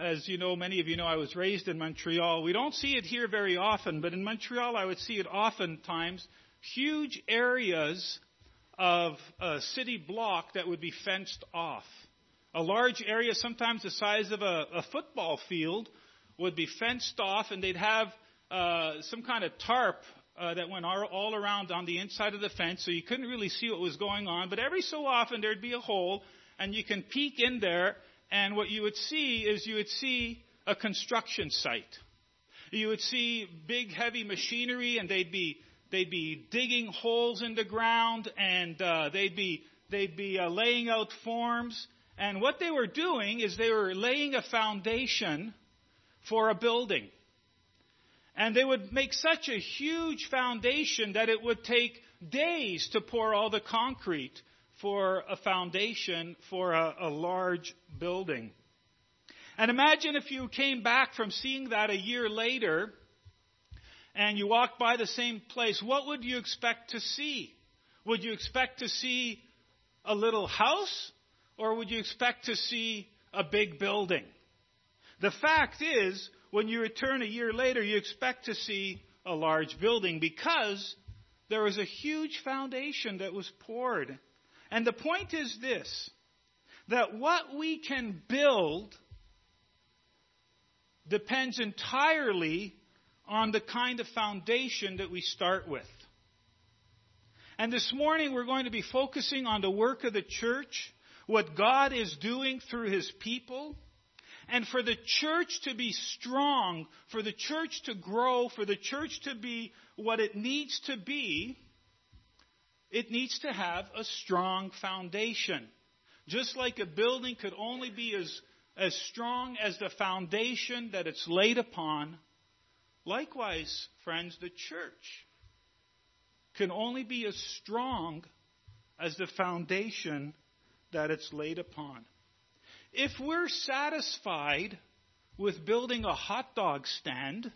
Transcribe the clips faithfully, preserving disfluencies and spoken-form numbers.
as you know, many of you know, I was raised in Montreal. We don't see it here very often, but in Montreal I would see it oftentimes. Huge areas of a city block that would be fenced off. A large area, sometimes the size of a, a football field, would be fenced off, and they'd have uh, some kind of tarp uh, that went all, all around on the inside of the fence, so you couldn't really see what was going on. But every so often there'd be a hole, and you can peek in there, and what you would see is you would see a construction site. You would see big, heavy machinery, and they'd be they'd be digging holes in the ground, and uh, they'd be they'd be uh, laying out forms. And what they were doing is they were laying a foundation for a building. And they would make such a huge foundation that it would take days to pour all the concrete for a foundation for a, a large building. And imagine if you came back from seeing that a year later and you walked by the same place, what would you expect to see? Would you expect to see a little house? Or would you expect to see a big building? The fact is, when you return a year later, you expect to see a large building because there was a huge foundation that was poured. And the point is this, that what we can build depends entirely on the kind of foundation that we start with. And this morning we're going to be focusing on the work of the church, what God is doing through His people. And for the church to be strong, for the church to grow, for the church to be what it needs to be, it needs to have a strong foundation. Just like a building could only be as, as strong as the foundation that it's laid upon, likewise, friends, the church can only be as strong as the foundation that it's laid upon. If we're satisfied with building a hot dog stand,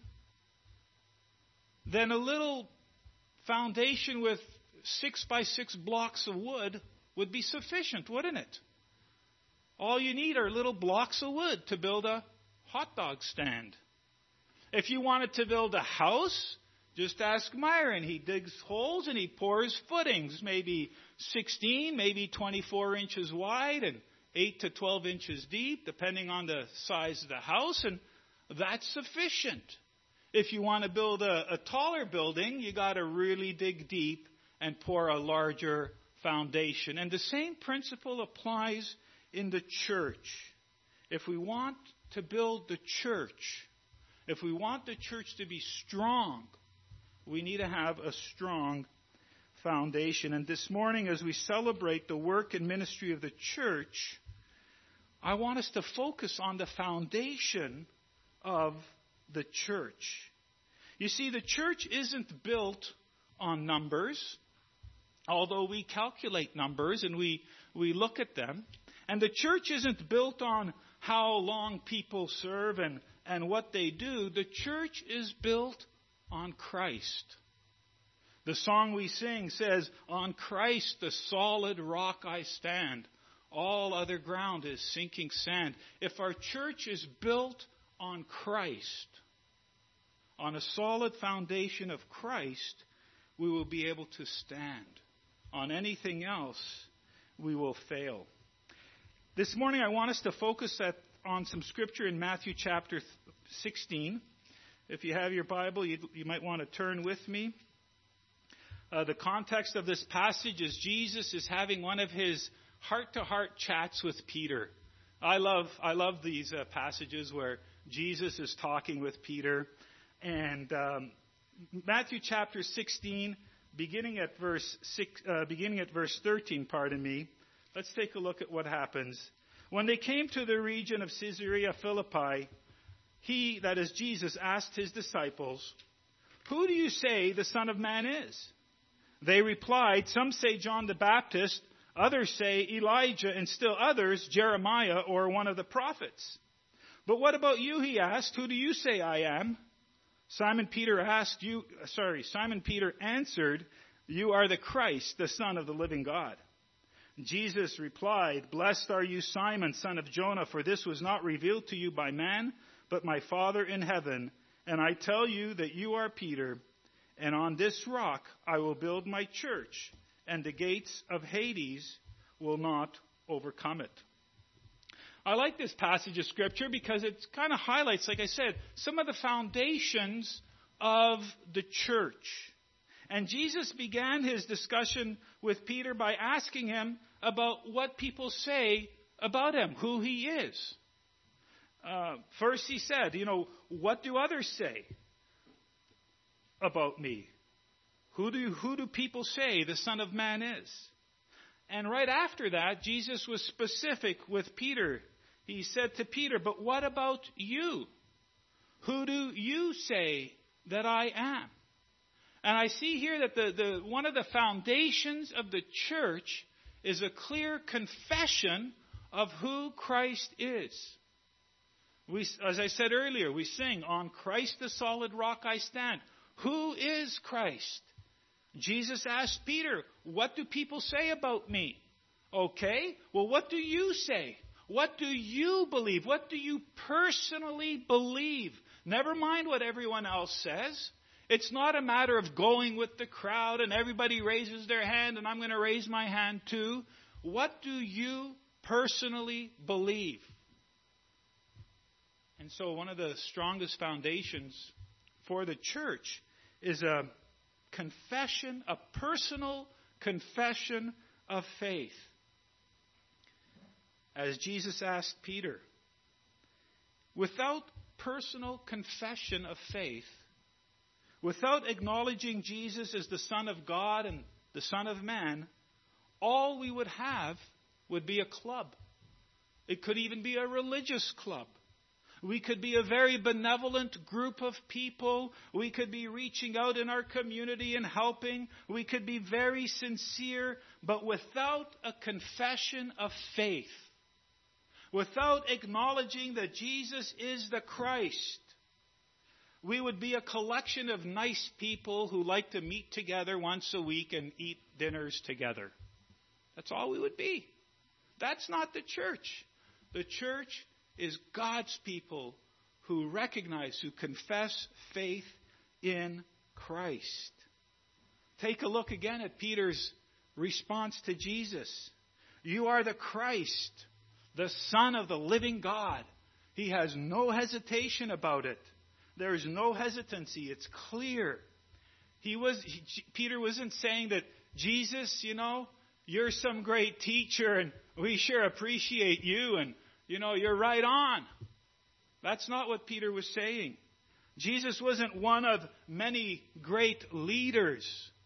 then a little foundation with six by six blocks of wood would be sufficient, wouldn't it? All you need are little blocks of wood to build a hot dog stand. If you wanted to build a house, just ask Myron. He digs holes and he pours footings, maybe sixteen, maybe twenty-four inches wide and eight to twelve inches deep, depending on the size of the house, and that's sufficient. If you want to build a, a taller building, you got to really dig deep and pour a larger foundation. And the same principle applies in the church. If we want to build the church, if we want the church to be strong, we need to have a strong foundation. And this morning, as we celebrate the work and ministry of the church, I want us to focus on the foundation of the church. You see, the church isn't built on numbers, although we calculate numbers and we, we look at them. And the church isn't built on how long people serve and, and what they do. The church is built on Christ. The song we sing says, "On Christ the solid rock I stand. All other ground is sinking sand." If our church is built on Christ, on a solid foundation of Christ, we will be able to stand. On anything else, we will fail. This morning I want us to focus at, on some scripture in Matthew chapter sixteen. If you have your Bible, you, you might want to turn with me. Uh, the context of this passage is Jesus is having one of his heart-to-heart chats with Peter. I love I love these uh, passages where Jesus is talking with Peter. And um, Matthew chapter sixteen, beginning at verse six, uh, beginning at verse thirteen, pardon me. Let's take a look at what happens. When they came to the region of Caesarea Philippi, he, that is Jesus, asked his disciples, "Who do you say the Son of Man is?" They replied, "Some say John the Baptist, others say Elijah, and still others Jeremiah or one of the prophets." "But what about you?" he asked. "Who do you say I am?" Simon Peter asked you, sorry, Simon Peter answered, "You are the Christ, the Son of the living God." Jesus replied, "Blessed are you, Simon, son of Jonah, for this was not revealed to you by man, but my Father in heaven. And I tell you that you are Peter, and on this rock I will build my church, and the gates of Hades will not overcome it." I like this passage of Scripture because it kind of highlights, like I said, some of the foundations of the church. And Jesus began his discussion with Peter by asking him about what people say about him, who he is. Uh, first he said, you know, what do others say about me? Who do, who do people say the Son of Man is? And right after that, Jesus was specific with Peter. He said to Peter, "But what about you? Who do you say that I am?" And I see here that the, the one of the foundations of the church is a clear confession of who Christ is. We, as I said earlier, we sing, "On Christ the solid rock I stand." Who is Christ? Jesus asked Peter, "What do people say about me?" Okay, well, what do you say? What do you believe? What do you personally believe? Never mind what everyone else says. It's not a matter of going with the crowd and everybody raises their hand and I'm going to raise my hand too. What do you personally believe? And so one of the strongest foundations for the church is a confession, a personal confession of faith. As Jesus asked Peter, without personal confession of faith, without acknowledging Jesus as the Son of God and the Son of Man, all we would have would be a club. It could even be a religious club. We could be a very benevolent group of people. We could be reaching out in our community and helping. We could be very sincere, but without a confession of faith, without acknowledging that Jesus is the Christ, we would be a collection of nice people who like to meet together once a week and eat dinners together. That's all we would be. That's not the church. The church is God's people who recognize, who confess faith in Christ. Take a look again at Peter's response to Jesus. You are the Christ, the Son of the living God. He has no hesitation about it. There is no hesitancy. It's clear. He was he, Peter wasn't saying that, Jesus, you know, you're some great teacher and we sure appreciate you and, you know, you're right on. That's not what Peter was saying. Jesus wasn't one of many great leaders.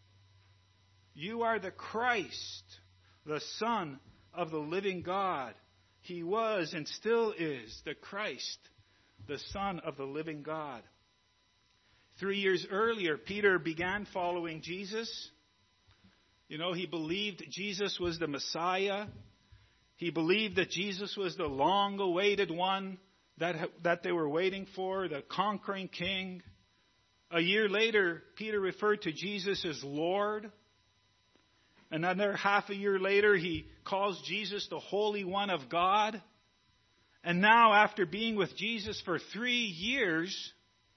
You are the Christ, the Son of the living God. He was and still is the Christ, the Son of the living God. Three years earlier, Peter began following Jesus. You know, he believed Jesus was the Messiah. He believed that Jesus was the long-awaited one that, that they were waiting for, the conquering king. A year later, Peter referred to Jesus as Lord. Another half a year later, he calls Jesus the Holy One of God. And now, after being with Jesus for three years,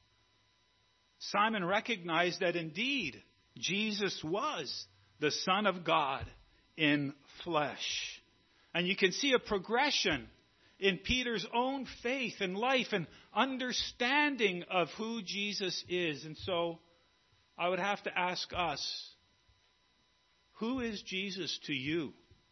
Simon recognized that indeed Jesus was the Son of God in flesh. And you can see a progression in Peter's own faith and life and understanding of who Jesus is. And so I would have to ask us, who is Jesus to you?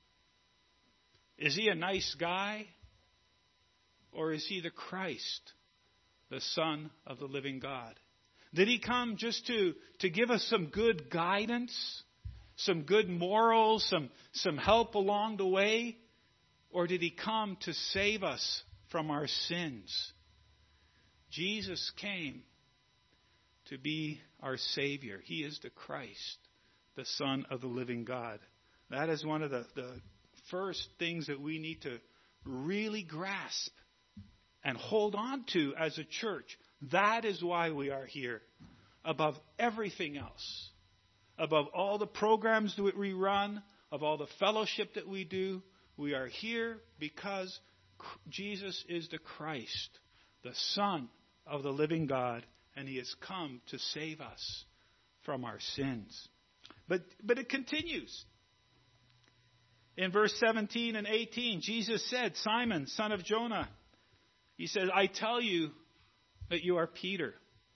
Is he a nice guy? Or is he the Christ, the Son of the living God? Did he come just to, to give us some good guidance, some good morals, some, some help along the way? Or did he come to save us from our sins? Jesus came to be our Savior. He is the Christ, the Son of the living God. That is one of the, the first things that we need to really grasp and hold on to as a church. That is why we are here, above everything else. Above all the programs that we run, of all the fellowship that we do. We are here because Jesus is the Christ, the Son of the living God, and He has come to save us from our sins. But, but it continues. In verse seventeen and eighteen, Jesus said, Simon, son of Jonah, He said, I tell you that you are Peter.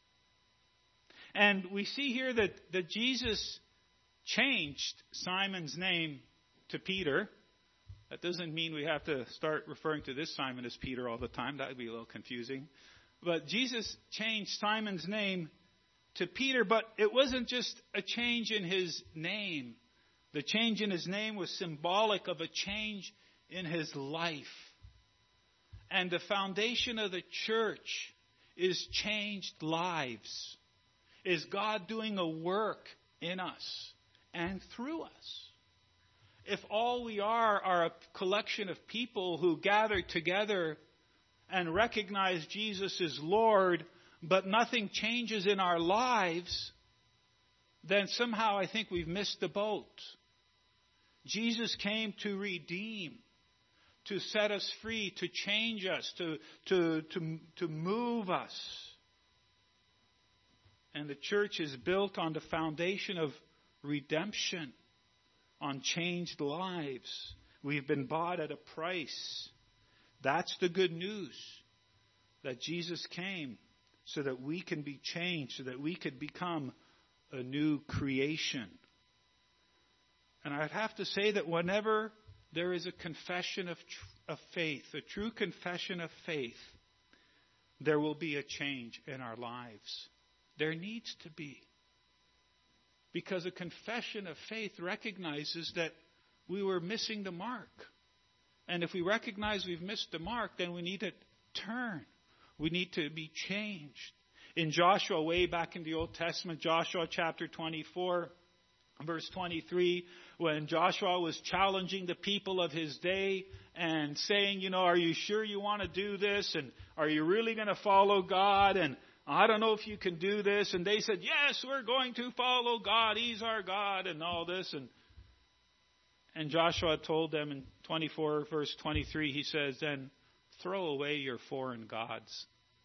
And we see here that, that Jesus changed Simon's name to Peter. That doesn't mean we have to start referring to this Simon as Peter all the time. That would be a little confusing. But Jesus changed Simon's name to Peter, but it wasn't just a change in his name. The change in his name was symbolic of a change in his life. And the foundation of the church is changed lives. Is God doing a work in us and through us? If all we are are a collection of people who gather together and recognize Jesus as Lord, but nothing changes in our lives, then somehow I think we've missed the boat. Jesus came to redeem, to set us free, to change us, to, to, to, to move us. And the church is built on the foundation of redemption, on changed lives. We've been bought at a price. That's the good news, that Jesus came so that we can be changed, so that we could become a new creation. And I'd have to say that whenever there is a confession of, tr- of faith, a true confession of faith, there will be a change in our lives. There needs to be. Because a confession of faith recognizes that we were missing the mark. And if we recognize we've missed the mark, then we need to turn. We need to be changed. In Joshua, way back in the Old Testament, Joshua chapter twenty-four, verse twenty-three, when Joshua was challenging the people of his day and saying, you know, are you sure you want to do this? And are you really going to follow God? And I don't know if you can do this. And they said, yes, we're going to follow God. He's our God and all this. And and Joshua told them in twenty-four, verse twenty-three, he says, then throw away your foreign gods.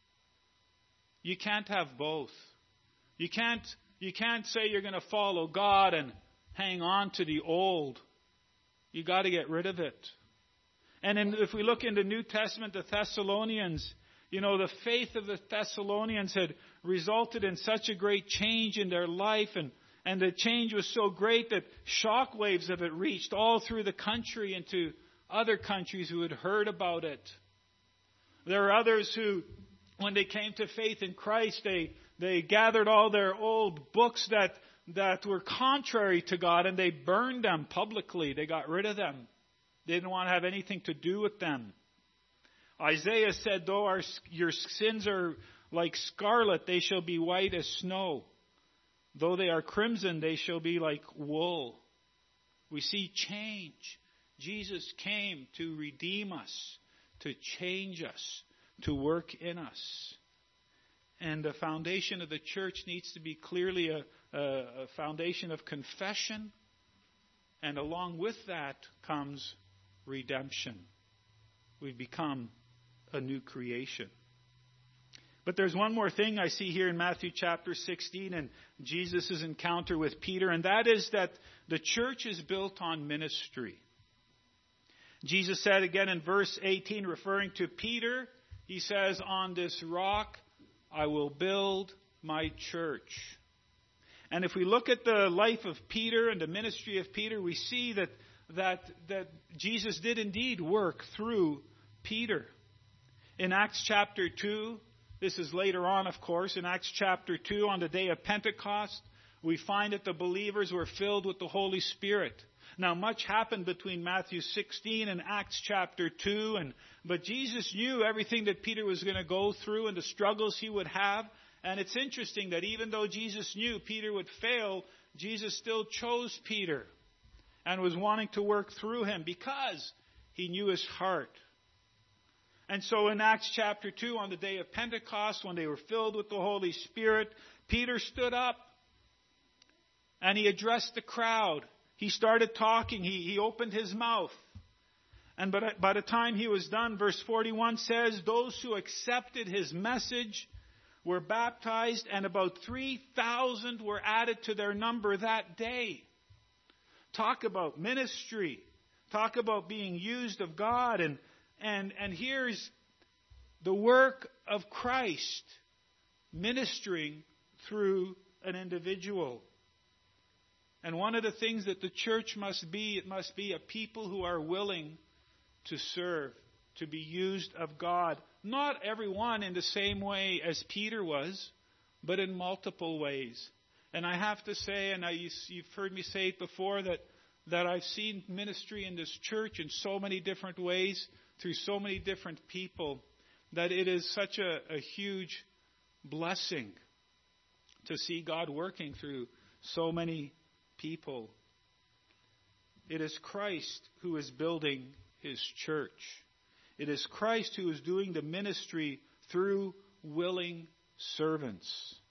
You can't have both. You can't, you can't say you're going to follow God and hang on to the old. You got to get rid of it. And in, if we look in the New Testament, the Thessalonians, you know, the faith of the Thessalonians had resulted in such a great change in their life, and, and the change was so great that shock waves of it reached all through the country and to other countries who had heard about it. There are others who, when they came to faith in Christ, they, they gathered all their old books that, that were contrary to God, and they burned them publicly. They got rid of them. They didn't want to have anything to do with them. Isaiah said, though our, your sins are like scarlet, they shall be white as snow. Though they are crimson, they shall be like wool. We see change. Jesus came to redeem us, to change us, to work in us. And the foundation of the church needs to be clearly a, a, a foundation of confession. And along with that comes redemption. We've become a new creation. But there's one more thing I see here in Matthew chapter sixteen and Jesus' encounter with Peter, and that is that the church is built on ministry. Jesus said again in verse eighteen, referring to Peter, he says, on this rock I will build my church. And if we look at the life of Peter and the ministry of Peter, we see that that that Jesus did indeed work through Peter. In Acts chapter two, this is later on, of course, in Acts chapter two, on the day of Pentecost, we find that the believers were filled with the Holy Spirit. Now, much happened between Matthew sixteen and Acts chapter two, and but Jesus knew everything that Peter was going to go through and the struggles he would have. And it's interesting that even though Jesus knew Peter would fail, Jesus still chose Peter and was wanting to work through him because he knew his heart. And so in Acts chapter two, on the day of Pentecost, when they were filled with the Holy Spirit, Peter stood up and he addressed the crowd. He started talking. He, he opened his mouth. And by, by the time he was done, verse forty-one says, those who accepted his message were baptized, and about three thousand were added to their number that day. Talk about ministry. Talk about being used of God. And, and, and here's the work of Christ ministering through an individual. And one of the things that the church must be, it must be a people who are willing to serve, to be used of God. Not everyone in the same way as Peter was, but in multiple ways. And I have to say, and I, you've heard me say it before, that, that I've seen ministry in this church in so many different ways, through so many different people, that it is such a, a huge blessing to see God working through so many people. It is Christ who is building his church. It is Christ who is doing the ministry through willing servants.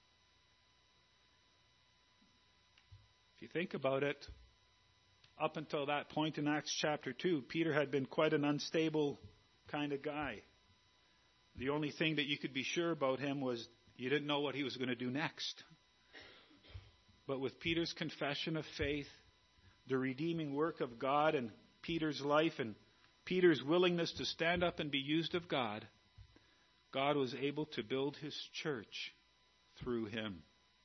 If you think about it, up until that point in Acts chapter two, Peter had been quite an unstable kind of guy. The only thing that you could be sure about him was you didn't know what he was going to do next. But with Peter's confession of faith, the redeeming work of God in Peter's life, and Peter's willingness to stand up and be used of God, God was able to build his church through him.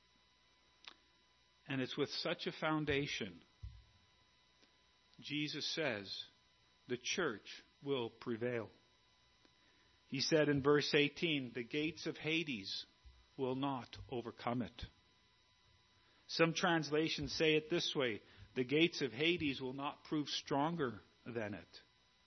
And it's with such a foundation, Jesus says, the church will prevail. He said in verse eighteen, the gates of Hades will not overcome it. Some translations say it this way, the gates of Hades will not prove stronger than it.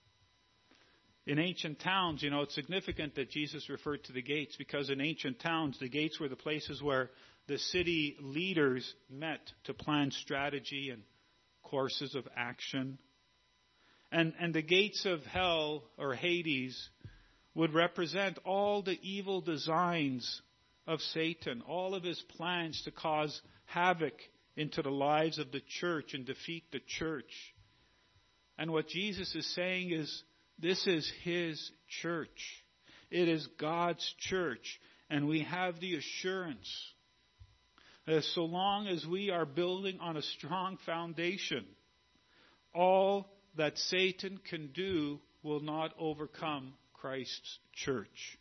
In ancient towns, you know, it's significant that Jesus referred to the gates, because in ancient towns, the gates were the places where the city leaders met to plan strategy and courses of action. And, and the gates of hell, or Hades, would represent all the evil designs of Satan, all of his plans to cause havoc into the lives of the church and defeat the church. And what Jesus is saying is, this is his church. It is God's church. And we have the assurance that so long as we are building on a strong foundation, all that Satan can do will not overcome Christ's church.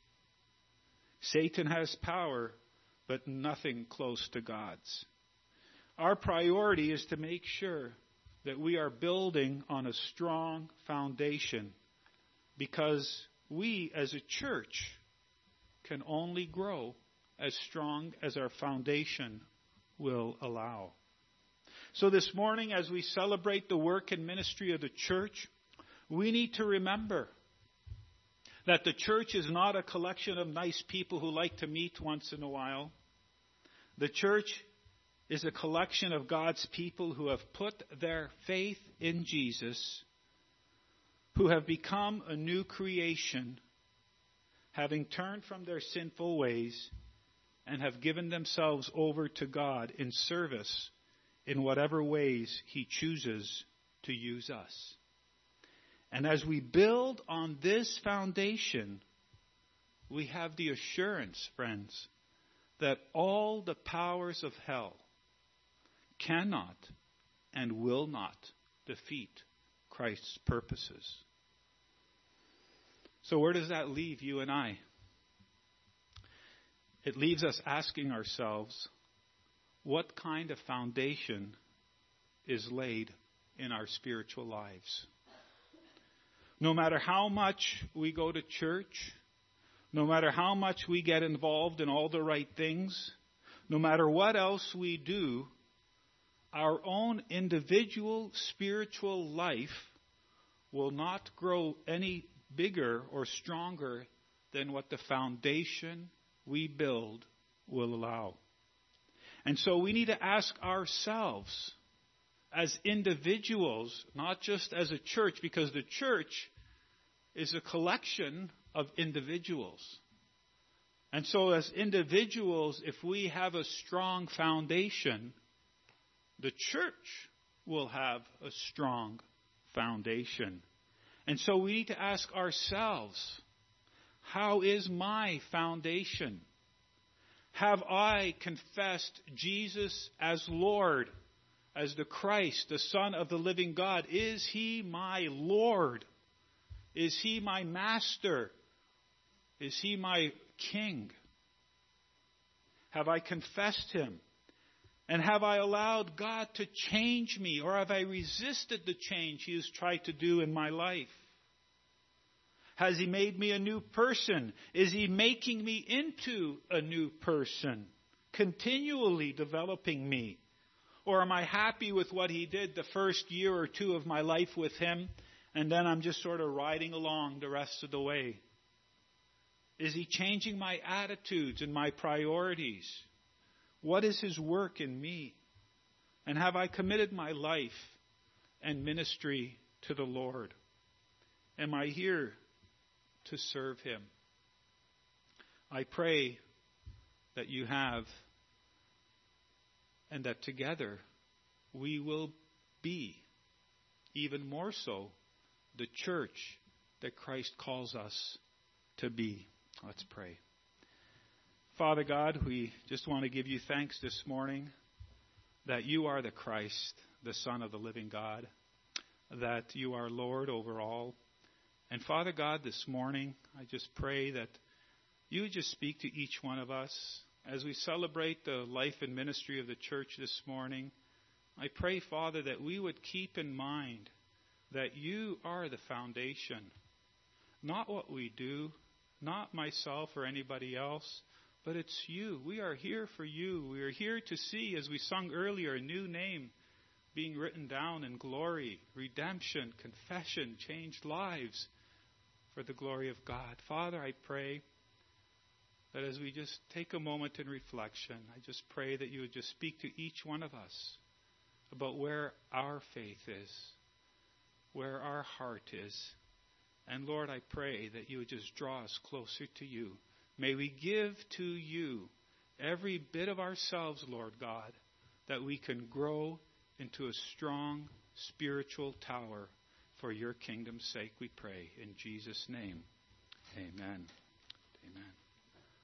Satan has power, but nothing close to God's. Our priority is to make sure that we are building on a strong foundation, because we as a church can only grow as strong as our foundation will allow. So this morning, as we celebrate the work and ministry of the church, we need to remember that the church is not a collection of nice people who like to meet once in a while. The church is a collection of God's people who have put their faith in Jesus, who have become a new creation, having turned from their sinful ways, and have given themselves over to God in service in whatever ways he chooses to use us. And as we build on this foundation, we have the assurance, friends, that all the powers of hell cannot and will not defeat Christ's purposes. So where does that leave you and I? It leaves us asking ourselves, what kind of foundation is laid in our spiritual lives? No matter how much we go to church, no matter how much we get involved in all the right things, no matter what else we do, our own individual spiritual life will not grow any bigger or stronger than what the foundation we build will allow. And so we need to ask ourselves as individuals, not just as a church, because the church is a collection of individuals. And so as individuals, if we have a strong foundation, the church will have a strong foundation. And so we need to ask ourselves, how is my foundation? Have I confessed Jesus as Lord, as the Christ, the Son of the living God? Is He my Lord? Is He my Master? Is He my King? Have I confessed Him? And have I allowed God to change me? Or have I resisted the change He has tried to do in my life? Has He made me a new person? Is He making me into a new person? Continually developing me? Or am I happy with what He did the first year or two of my life with Him, and then I'm just sort of riding along the rest of the way? Is He changing my attitudes and my priorities? What is His work in me? And have I committed my life and ministry to the Lord? Am I here to serve Him? I pray that you have, and that together we will be, even more so, the church that Christ calls us to be. Let's pray. Father God, we just want to give you thanks this morning that you are the Christ, the Son of the living God, that you are Lord over all. And Father God, this morning, I just pray that you would just speak to each one of us as we celebrate the life and ministry of the church this morning. I pray, Father, that we would keep in mind that you are the foundation, not what we do, not myself or anybody else, but it's you. We are here for you. We are here to see, as we sung earlier, a new name being written down in glory, redemption, confession, changed lives for the glory of God. Father, I pray that as we just take a moment in reflection, I just pray that you would just speak to each one of us about where our faith is, where our heart is. And Lord, I pray that you would just draw us closer to you. May we give to you every bit of ourselves, Lord God, that we can grow into a strong spiritual tower for your kingdom's sake, we pray. In Jesus' name, amen. Amen.